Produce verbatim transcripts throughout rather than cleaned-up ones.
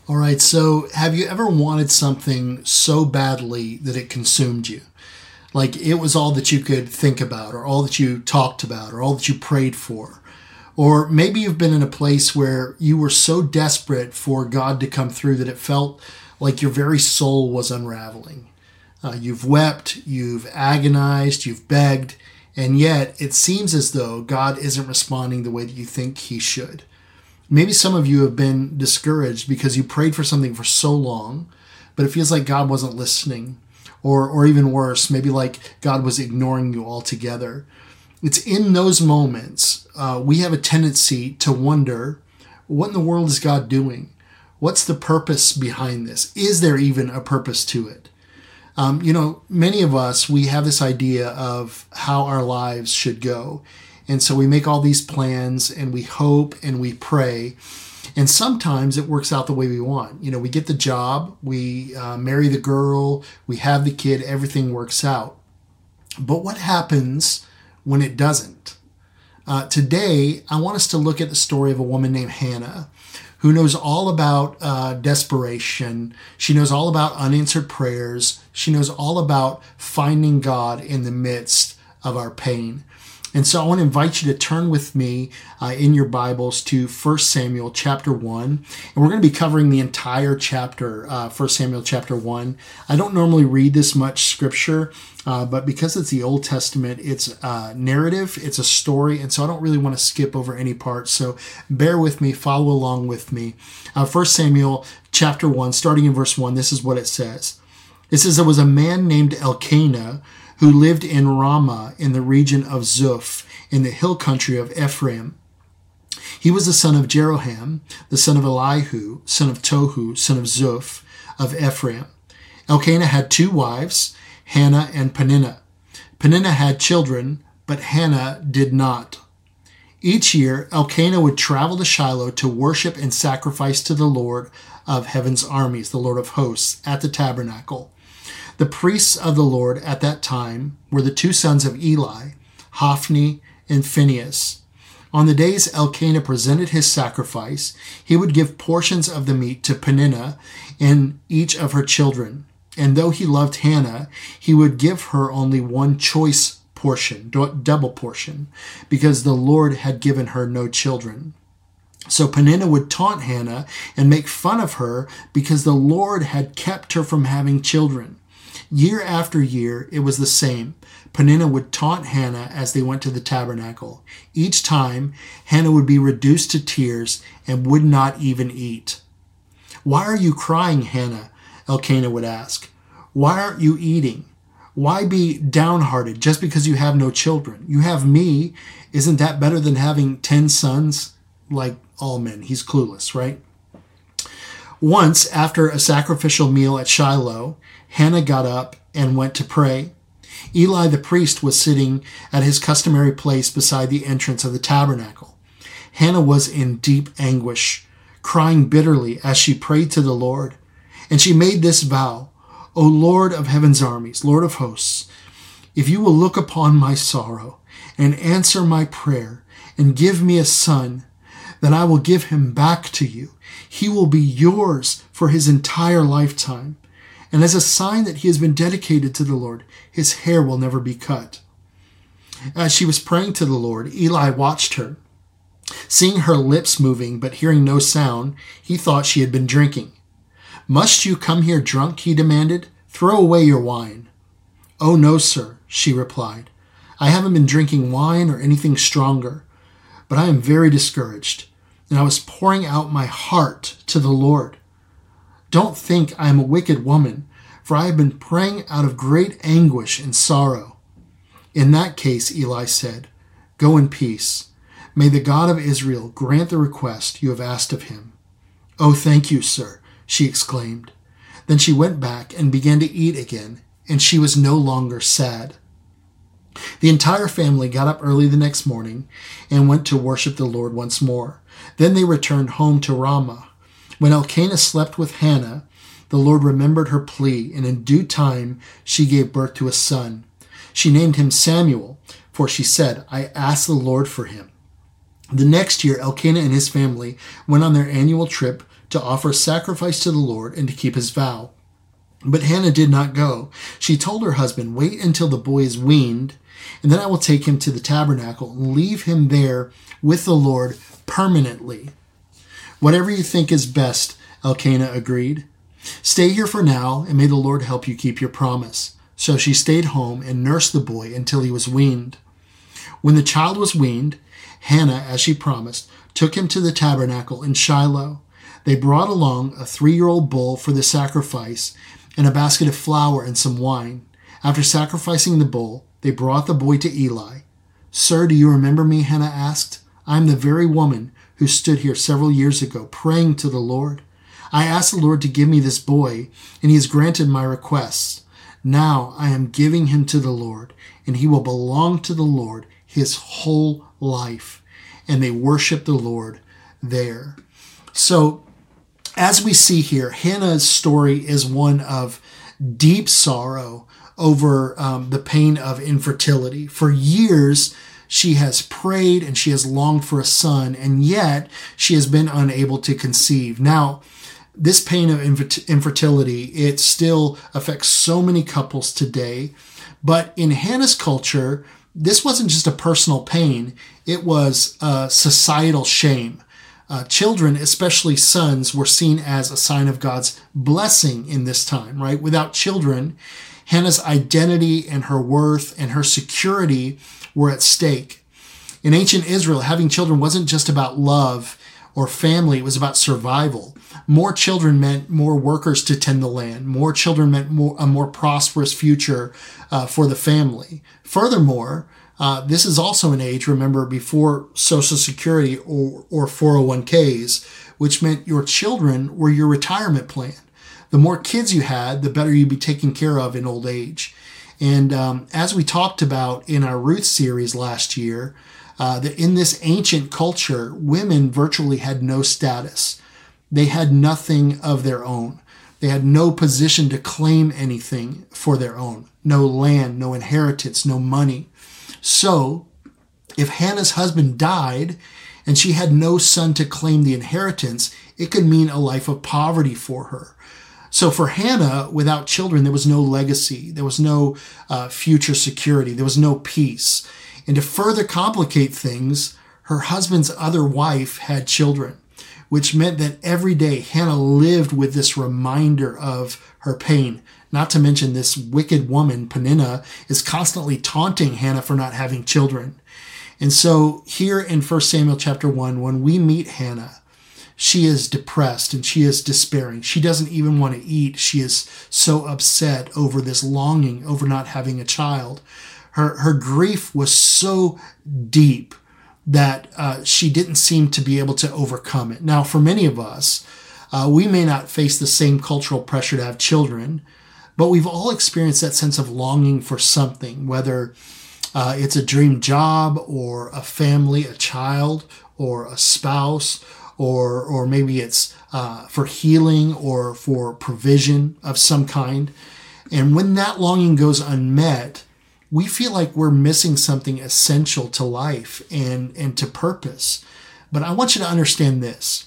All right, so have you ever wanted something so badly that it consumed you? Like it was all that you could think about, or all that you talked about, or all that you prayed for. Or maybe you've been in a place where you were so desperate for God to come through that it felt like your very soul was unraveling. Uh, you've wept, you've agonized, you've begged, and yet it seems as though God isn't responding the way that you think he should. Maybe some of you have been discouraged because you prayed for something for so long, but it feels like God wasn't listening. Or, or even worse, maybe like God was ignoring you altogether. It's in those moments uh, we have a tendency to wonder, what in the world is God doing? What's the purpose behind this? Is there even a purpose to it? Um, you know, many of us, we have this idea of how our lives should go. And so we make all these plans and we hope and we pray. And sometimes it works out the way we want. You know, we get the job, we uh, marry the girl, we have the kid, everything works out. But what happens when it doesn't? Uh, today, I want us to look at the story of a woman named Hannah, who knows all about uh, desperation. She knows all about unanswered prayers. She knows all about finding God in the midst of our pain. And so I want to invite you to turn with me uh, in your Bibles to First Samuel chapter one. And we're going to be covering the entire chapter, uh, First Samuel chapter one. I don't normally read this much scripture, uh, but because it's the Old Testament, it's a narrative, it's a story, and so I don't really want to skip over any parts. So bear with me, follow along with me. Uh, First Samuel chapter one, starting in verse one, this is what it says. It says, there was a man named Elkanah who lived in Ramah in the region of Zuph, in the hill country of Ephraim. He was the son of Jeroham, the son of Elihu, son of Tohu, son of Zuph, of Ephraim. Elkanah had two wives, Hannah and Peninnah. Peninnah had children, but Hannah did not. Each year, Elkanah would travel to Shiloh to worship and sacrifice to the Lord of heaven's armies, the Lord of hosts, at the tabernacle. The priests of the Lord at that time were the two sons of Eli, Hophni and Phinehas. On the days Elkanah presented his sacrifice, he would give portions of the meat to Peninnah and each of her children. And though he loved Hannah, he would give her only one choice portion, double portion, because the Lord had given her no children. So Peninnah would taunt Hannah and make fun of her because the Lord had kept her from having children. Year after year, it was the same. Peninnah would taunt Hannah as they went to the tabernacle. Each time, Hannah would be reduced to tears and would not even eat. "Why are you crying, Hannah?" Elkanah would ask. "Why aren't you eating? Why be downhearted just because you have no children? You have me. Isn't that better than having ten sons?" Like all men, he's clueless, right? Once, after a sacrificial meal at Shiloh, Hannah got up and went to pray. Eli the priest was sitting at his customary place beside the entrance of the tabernacle. Hannah was in deep anguish, crying bitterly as she prayed to the Lord. And she made this vow, "O Lord of heaven's armies, Lord of hosts, if you will look upon my sorrow and answer my prayer and give me a son, then I will give him back to you. He will be yours for his entire lifetime. And as a sign that he has been dedicated to the Lord, his hair will never be cut." As she was praying to the Lord, Eli watched her. Seeing her lips moving but hearing no sound, he thought she had been drinking. "Must you come here drunk?" he demanded. "Throw away your wine." "Oh, no, sir," she replied. "I haven't been drinking wine or anything stronger, but I am very discouraged, and I was pouring out my heart to the Lord. Don't think I am a wicked woman, for I have been praying out of great anguish and sorrow." "In that case," Eli said, "go in peace. May the God of Israel grant the request you have asked of him." "Oh, thank you, sir," she exclaimed. Then she went back and began to eat again, and she was no longer sad. The entire family got up early the next morning and went to worship the Lord once more. Then they returned home to Ramah. When Elkanah slept with Hannah, the Lord remembered her plea, and in due time she gave birth to a son. She named him Samuel, for she said, "I asked the Lord for him." The next year, Elkanah and his family went on their annual trip to offer sacrifice to the Lord and to keep his vow. But Hannah did not go. She told her husband, "Wait until the boy is weaned, and then I will take him to the tabernacle and leave him there with the Lord permanently." "Whatever you think is best," Elkanah agreed. "Stay here for now, and may the Lord help you keep your promise." So she stayed home and nursed the boy until he was weaned. When the child was weaned, Hannah, as she promised, took him to the tabernacle in Shiloh. They brought along a three-year-old bull for the sacrifice and a basket of flour and some wine. After sacrificing the bull, they brought the boy to Eli. "Sir, do you remember me?" Hannah asked. "I am the very woman who stood here several years ago praying to the Lord. I asked the Lord to give me this boy, and he has granted my requests. Now I am giving him to the Lord, and he will belong to the Lord his whole life." And they worshiped the Lord there. So, as we see here, Hannah's story is one of deep sorrow over um, the pain of infertility. For years, she has prayed and she has longed for a son, and yet she has been unable to conceive. Now, this pain of infertility, it still affects so many couples today. But in Hannah's culture, this wasn't just a personal pain, it was a societal shame. Uh, children, especially sons, were seen as a sign of God's blessing in this time, right? Without children, Hannah's identity and her worth and her security were at stake. In ancient Israel, having children wasn't just about love or family, it was about survival. More children meant more workers to tend the land. More children meant more, a more prosperous future uh, for the family. Furthermore, uh, this is also an age, remember, before Social Security or, or four oh one k's, which meant your children were your retirement plan. The more kids you had, the better you'd be taken care of in old age. And um, as we talked about in our Ruth series last year, uh, that in this ancient culture, women virtually had no status. They had nothing of their own. They had no position to claim anything for their own. No land, no inheritance, no money. So, if Hannah's husband died and she had no son to claim the inheritance, it could mean a life of poverty for her. So for Hannah, without children, there was no legacy. There was no uh, future security. There was no peace. And to further complicate things, her husband's other wife had children, which meant that every day Hannah lived with this reminder of her pain. Not to mention this wicked woman, Peninnah, is constantly taunting Hannah for not having children. And so here in First Samuel chapter one, when we meet Hannah, she is depressed and she is despairing. She doesn't even want to eat. She is so upset over this longing, over not having a child. Her, her grief was so deep that uh, she didn't seem to be able to overcome it. Now, for many of us, uh, we may not face the same cultural pressure to have children, but we've all experienced that sense of longing for something, whether uh, it's a dream job or a family, a child, or a spouse, or or maybe it's uh, for healing or for provision of some kind. And when that longing goes unmet, we feel like we're missing something essential to life and, and to purpose. But I want you to understand this.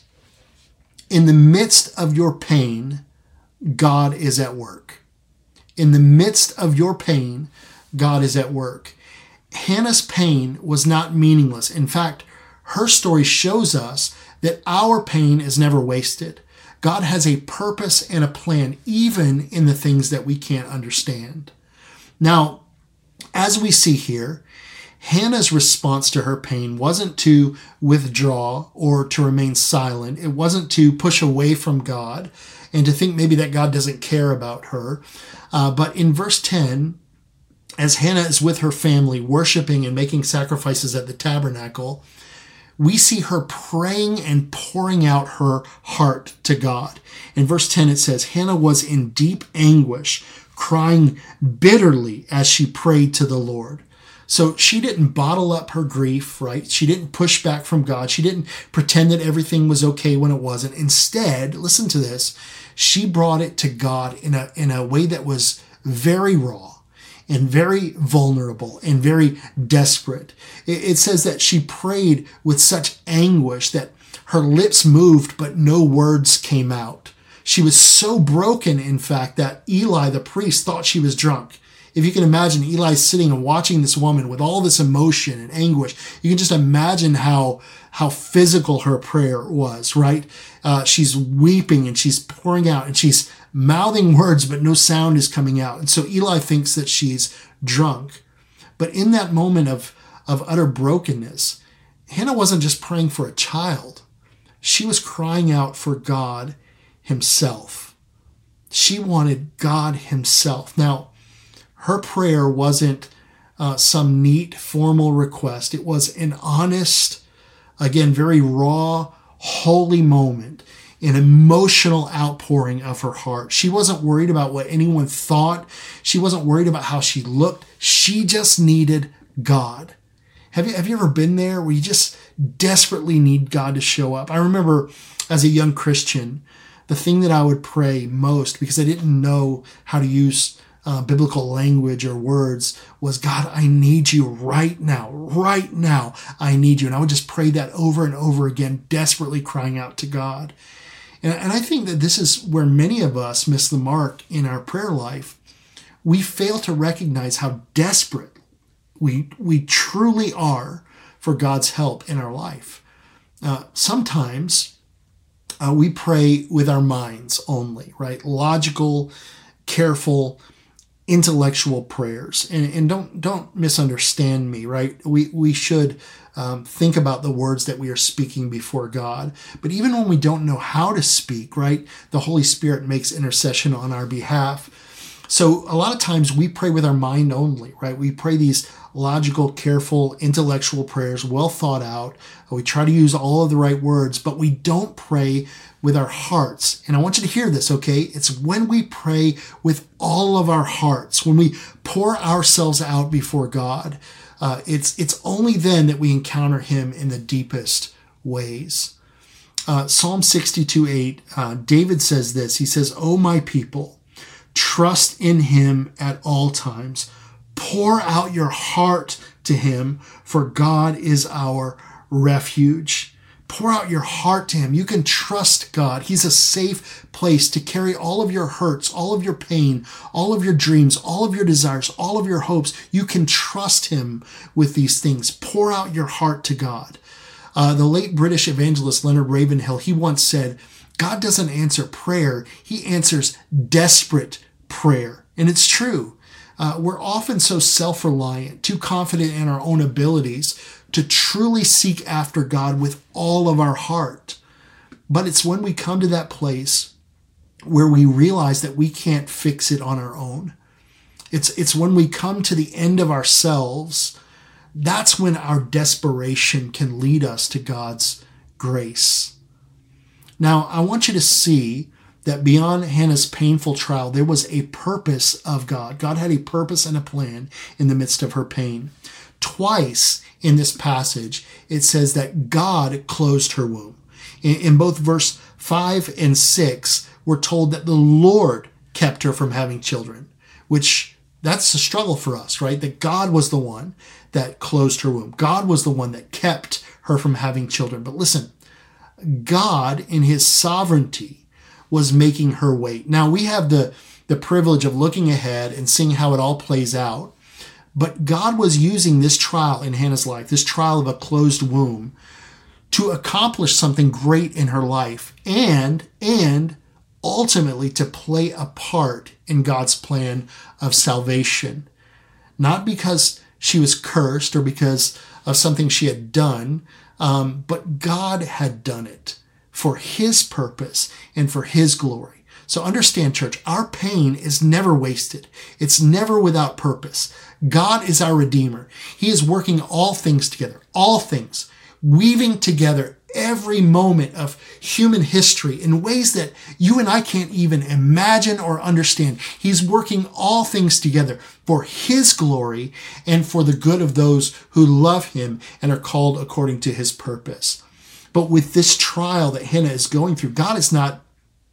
In the midst of your pain, God is at work. In the midst of your pain, God is at work. Hannah's pain was not meaningless. In fact, her story shows us that our pain is never wasted. God has a purpose and a plan, even in the things that we can't understand. Now, as we see here, Hannah's response to her pain wasn't to withdraw or to remain silent. It wasn't to push away from God and to think maybe that God doesn't care about her. Uh, but in verse ten, as Hannah is with her family, worshiping and making sacrifices at the tabernacle, we see her praying and pouring out her heart to God. In verse ten, it says, Hannah was in deep anguish, crying bitterly as she prayed to the Lord. So she didn't bottle up her grief, right? She didn't push back from God. She didn't pretend that everything was okay when it wasn't. Instead, listen to this, she brought it to God in a, in a way that was very raw, and very vulnerable and very desperate. It says that she prayed with such anguish that her lips moved, but no words came out. She was so broken, in fact, that Eli, the priest, thought she was drunk. If you can imagine Eli sitting and watching this woman with all this emotion and anguish, you can just imagine how, how physical her prayer was, right? Uh, she's weeping and she's pouring out and she's mouthing words, but no sound is coming out. And so Eli thinks that she's drunk. But in that moment of, of utter brokenness, Hannah wasn't just praying for a child. She was crying out for God himself. She wanted God himself. Now, her prayer wasn't uh, some neat formal request. It was an honest, again, very raw, holy moment, an emotional outpouring of her heart. She wasn't worried about what anyone thought. She wasn't worried about how she looked. She just needed God. Have you, have you ever been there where you just desperately need God to show up? I remember as a young Christian, the thing that I would pray most, because I didn't know how to use uh, biblical language or words, was, God, I need you right now, right now. I need you. And I would just pray that over and over again, desperately crying out to God. And, and I think that this is where many of us miss the mark in our prayer life. We fail to recognize how desperate we, we truly are for God's help in our life. Uh, sometimes uh, we pray with our minds only, right? Logical, careful, intellectual prayers. And, and don't don't misunderstand me, right? We we should um, think about the words that we are speaking before God. But even when we don't know how to speak, right, the Holy Spirit makes intercession on our behalf. So a lot of times we pray with our mind only, right? We pray these logical, careful, intellectual prayers, well thought out. We try to use all of the right words, but we don't pray with our hearts. And I want you to hear this, okay? It's when we pray with all of our hearts, when we pour ourselves out before God, uh, it's, it's only then that we encounter him in the deepest ways. Uh, Psalm sixty-two eight, uh, David says this. He says, "O my people, trust in him at all times. Pour out your heart to him, for God is our refuge." Pour out your heart to him. You can trust God. He's a safe place to carry all of your hurts, all of your pain, all of your dreams, all of your desires, all of your hopes. You can trust him with these things. Pour out your heart to God. Uh, the late British evangelist Leonard Ravenhill, he once said, God doesn't answer prayer. He answers desperate prayer. And it's true. Uh, we're often so self-reliant, too confident in our own abilities to truly seek after God with all of our heart. But it's when we come to that place where we realize that we can't fix it on our own. It's, it's when we come to the end of ourselves, that's when our desperation can lead us to God's grace. Now, I want you to see that beyond Hannah's painful trial, there was a purpose of God. God had a purpose and a plan in the midst of her pain. Twice in this passage, it says that God closed her womb. In, in both verse five and six, we're told that the Lord kept her from having children, which that's a struggle for us, right? That God was the one that closed her womb. God was the one that kept her from having children. But listen, God in his sovereignty was making her wait. Now we have the, the privilege of looking ahead and seeing how it all plays out. But God was using this trial in Hannah's life, this trial of a closed womb, to accomplish something great in her life and, and ultimately to play a part in God's plan of salvation. Not because she was cursed or because of something she had done, um, but God had done it for his purpose and for his glory. So understand, church, our pain is never wasted. It's never without purpose. God is our Redeemer. He is working all things together, all things, weaving together every moment of human history in ways that you and I can't even imagine or understand. He's working all things together for his glory and for the good of those who love him and are called according to his purpose. But with this trial that Hannah is going through, God is not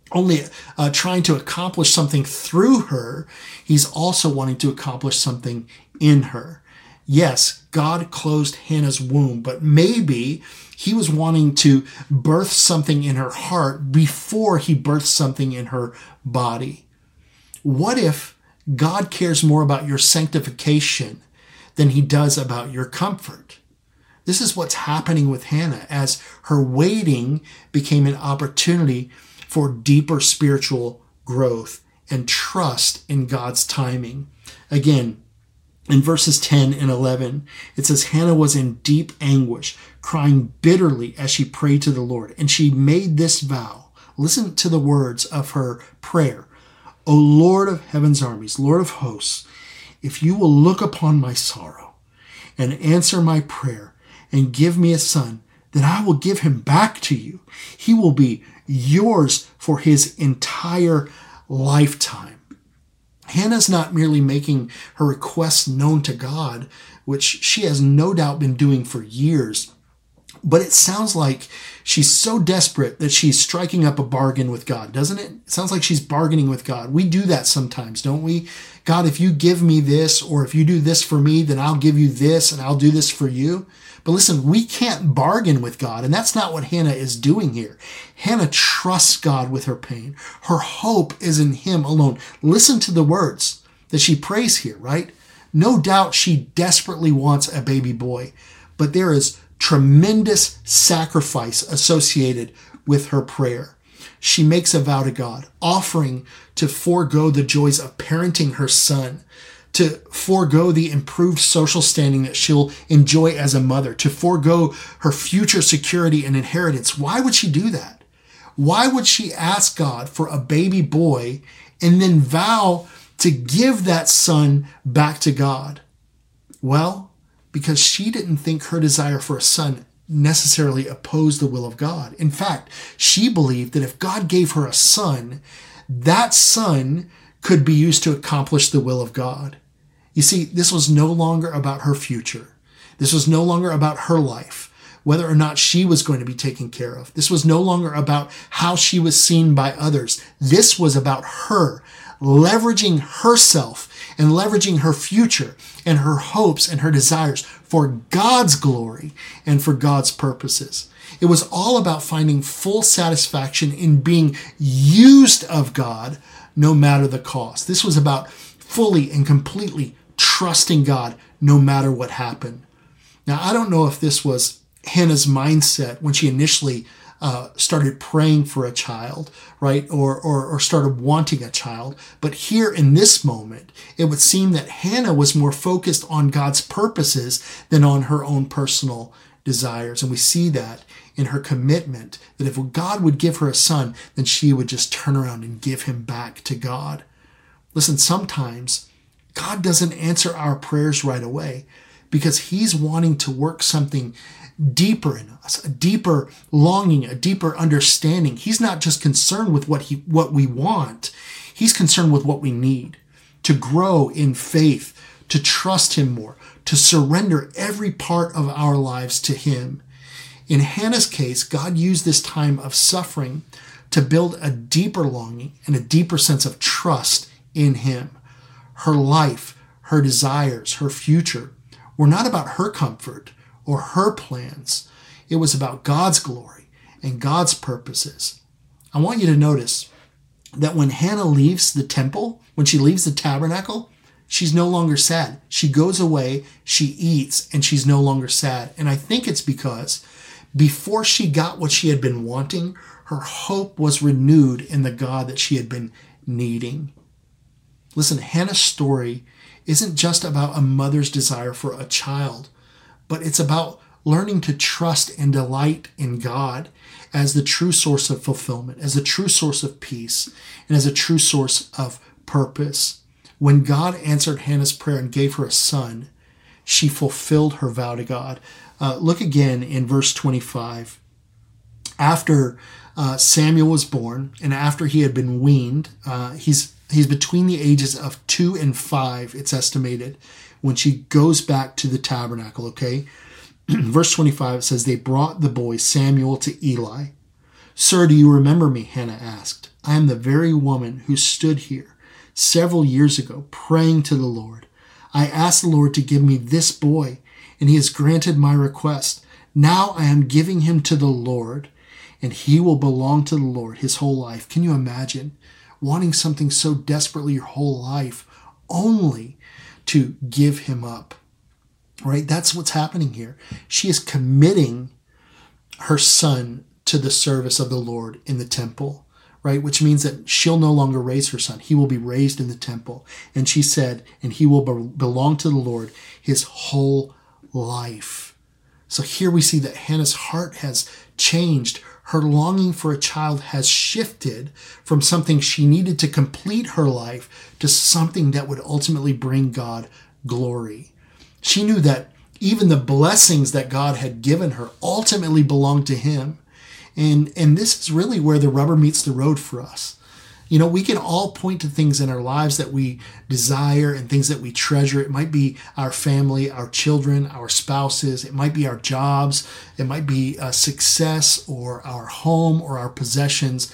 only uh, trying to accomplish something through her, he's also wanting to accomplish something in her. Yes, God closed Hannah's womb, but maybe he was wanting to birth something in her heart before he birthed something in her body. What if God cares more about your sanctification than he does about your comfort? This is what's happening with Hannah as her waiting became an opportunity for deeper spiritual growth and trust in God's timing. Again, in verses ten and eleven, it says, Hannah was in deep anguish, crying bitterly as she prayed to the Lord. And she made this vow. Listen to the words of her prayer. O Lord of heaven's armies, Lord of hosts, if you will look upon my sorrow and answer my prayer and give me a son, then I will give him back to you. He will be yours for his entire lifetime. Hannah's not merely making her requests known to God, which she has no doubt been doing for years, but it sounds like she's so desperate that she's striking up a bargain with God, doesn't it? It sounds like she's bargaining with God. We do that sometimes, don't we? God, if you give me this, or if you do this for me, then I'll give you this and I'll do this for you. But listen, we can't bargain with God, and that's not what Hannah is doing here. Hannah trusts God with her pain. Her hope is in him alone. Listen to the words that she prays here, right? No doubt she desperately wants a baby boy, but there is tremendous sacrifice associated with her prayer. She makes a vow to God, offering to forego the joys of parenting her son, to forego the improved social standing that she'll enjoy as a mother, to forego her future security and inheritance. Why would she do that? Why would she ask God for a baby boy and then vow to give that son back to God? Well, because she didn't think her desire for a son necessarily opposed the will of God. In fact, she believed that if God gave her a son, that son could be used to accomplish the will of God. You see, this was no longer about her future. This was no longer about her life, whether or not she was going to be taken care of. This was no longer about how she was seen by others. This was about her leveraging herself and leveraging her future and her hopes and her desires for God's glory and for God's purposes. It was all about finding full satisfaction in being used of God, no matter the cost. This was about fully and completely trusting God no matter what happened. Now, I don't know if this was Hannah's mindset when she initially uh, started praying for a child, right? Or, or, or started wanting a child. But here in this moment, it would seem that Hannah was more focused on God's purposes than on her own personal desires. And we see that in her commitment that if God would give her a son, then she would just turn around and give him back to God. Listen, sometimes God doesn't answer our prayers right away because he's wanting to work something deeper in us, a deeper longing, a deeper understanding. He's not just concerned with what he, what we want. He's concerned with what we need to grow in faith, to trust him more, to surrender every part of our lives to him. In Hannah's case, God used this time of suffering to build a deeper longing and a deeper sense of trust in him. Her life, her desires, her future were not about her comfort or her plans. It was about God's glory and God's purposes. I want you to notice that when Hannah leaves the temple, when she leaves the tabernacle, she's no longer sad. She goes away, she eats, and she's no longer sad. And I think it's because before she got what she had been wanting, her hope was renewed in the God that she had been needing. Listen, Hannah's story isn't just about a mother's desire for a child, but it's about learning to trust and delight in God as the true source of fulfillment, as the true source of peace, and as a true source of purpose. When God answered Hannah's prayer and gave her a son, she fulfilled her vow to God. Uh, look again in verse twenty-five. After uh, Samuel was born and after he had been weaned, uh, he's He's between the ages of two and five, it's estimated, when she goes back to the tabernacle, okay? Verse twenty-five says, they brought the boy Samuel to Eli. Sir, do you remember me? Hannah asked. I am the very woman who stood here several years ago praying to the Lord. I asked the Lord to give me this boy, and he has granted my request. Now I am giving him to the Lord, and he will belong to the Lord his whole life." Can you imagine wanting something so desperately your whole life only to give him up? Right? That's what's happening here. She is committing her son to the service of the Lord in the temple, right? Which means that she'll no longer raise her son. He will be raised in the temple. And she said, and he will be- belong to the Lord his whole life. So here we see that Hannah's heart has changed. Her longing for a child has shifted from something she needed to complete her life to something that would ultimately bring God glory. She knew that even the blessings that God had given her ultimately belonged to him. And, and this is really where the rubber meets the road for us. You know, we can all point to things in our lives that we desire and things that we treasure. It might be our family, our children, our spouses. It might be our jobs. It might be a success or our home or our possessions.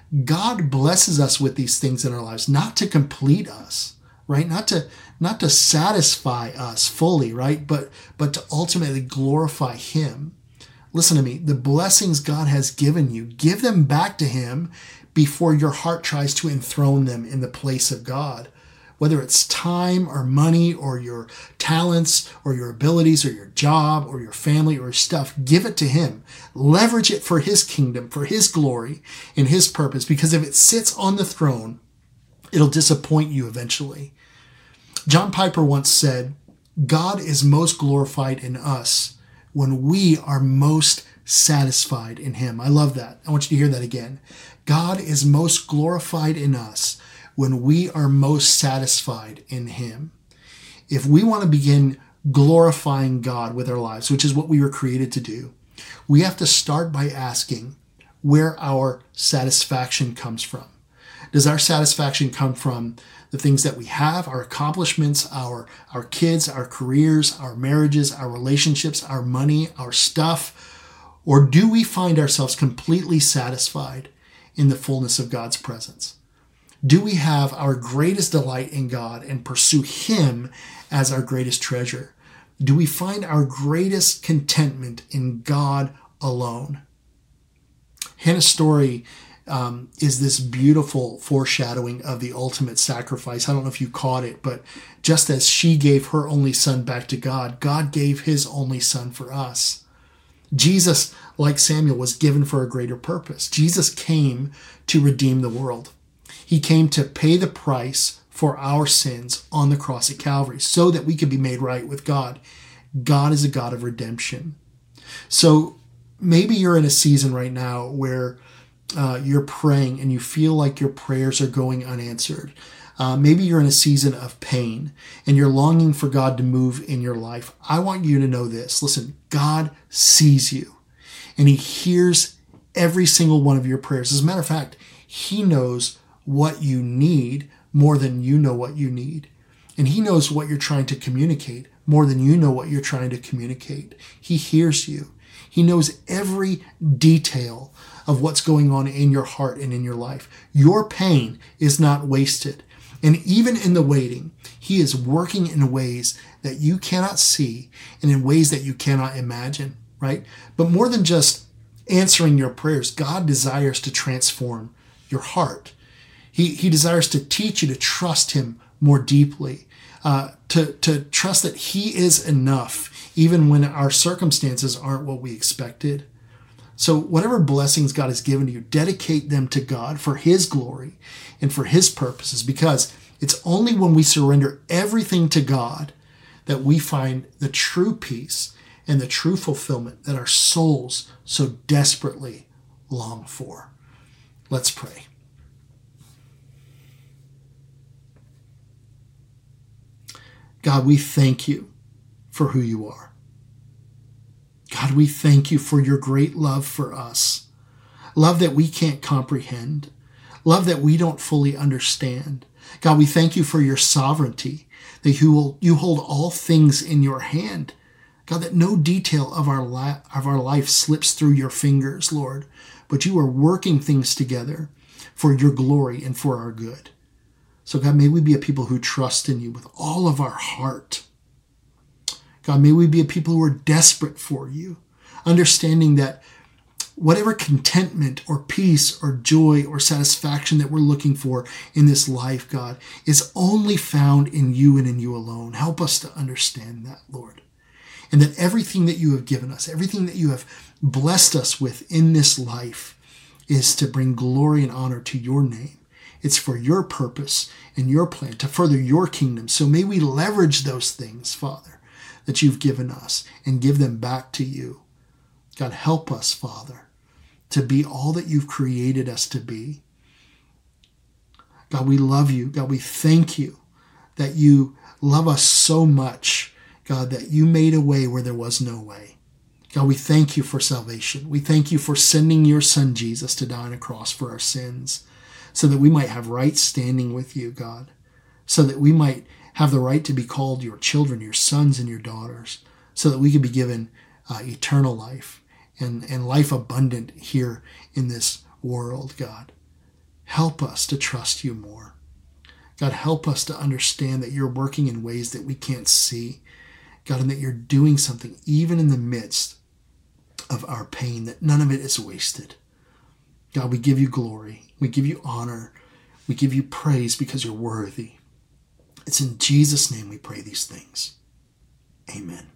God blesses us with these things in our lives, not to complete us, right? Not to, not to satisfy us fully, right? But, but to ultimately glorify him. Listen to me. The blessings God has given you, give them back to him before your heart tries to enthrone them in the place of God. Whether it's time or money or your talents or your abilities or your job or your family or stuff, give it to him. Leverage it for his kingdom, for his glory and his purpose, because if it sits on the throne, it'll disappoint you eventually. John Piper once said, "God is most glorified in us when we are most satisfied in him." I love that. I want you to hear that again. God is most glorified in us when we are most satisfied in him. If we want to begin glorifying God with our lives, which is what we were created to do, we have to start by asking where our satisfaction comes from. Does our satisfaction come from the things that we have, our accomplishments, our, our kids, our careers, our marriages, our relationships, our money, our stuff? Or do we find ourselves completely satisfied in the fullness of God's presence? Do we have our greatest delight in God and pursue him as our greatest treasure? Do we find our greatest contentment in God alone? Hannah's story um, is this beautiful foreshadowing of the ultimate sacrifice. I don't know if you caught it, but just as she gave her only son back to God, God gave his only son for us. Jesus, like Samuel, was given for a greater purpose. Jesus came to redeem the world. He came to pay the price for our sins on the cross at Calvary so that we could be made right with God. God is a God of redemption. So maybe you're in a season right now where uh, you're praying and you feel like your prayers are going unanswered. Uh, maybe you're in a season of pain and you're longing for God to move in your life. I want you to know this. Listen, God sees you and he hears every single one of your prayers. As a matter of fact, he knows what you need more than you know what you need. And he knows what you're trying to communicate more than you know what you're trying to communicate. He hears you. He knows every detail of what's going on in your heart and in your life. Your pain is not wasted. And even in the waiting, he is working in ways that you cannot see and in ways that you cannot imagine, right? But more than just answering your prayers, God desires to transform your heart. He, he desires to teach you to trust him more deeply, uh, to, to trust that he is enough, even when our circumstances aren't what we expected. So whatever blessings God has given you, dedicate them to God for his glory and for his purposes, because it's only when we surrender everything to God that we find the true peace and the true fulfillment that our souls so desperately long for. Let's pray. God, we thank you for who you are. God, we thank you for your great love for us. Love that we can't comprehend. Love that we don't fully understand. God, we thank you for your sovereignty, that you, will, you hold all things in your hand. God, that no detail of our, li- of our life slips through your fingers, Lord, but you are working things together for your glory and for our good. So God, may we be a people who trust in you with all of our heart. God, may we be a people who are desperate for you, understanding that whatever contentment or peace or joy or satisfaction that we're looking for in this life, God, is only found in you and in you alone. Help us to understand that, Lord. And that everything that you have given us, everything that you have blessed us with in this life is to bring glory and honor to your name. It's for your purpose and your plan to further your kingdom. So may we leverage those things, Father, that you've given us and give them back to you. God, help us, Father, to be all that you've created us to be. God, we love you. God, we thank you that you love us so much, God, that you made a way where there was no way. God, we thank you for salvation. We thank you for sending your son Jesus to die on a cross for our sins so that we might have right standing with you, God, so that we might have the right to be called your children, your sons and your daughters, so that we could be given uh, eternal life and, and life abundant here in this world, God. Help us to trust you more. God, help us to understand that you're working in ways that we can't see, God, and that you're doing something even in the midst of our pain, that none of it is wasted. God, we give you glory. We give you honor. We give you praise because you're worthy. It's in Jesus' name we pray these things. Amen.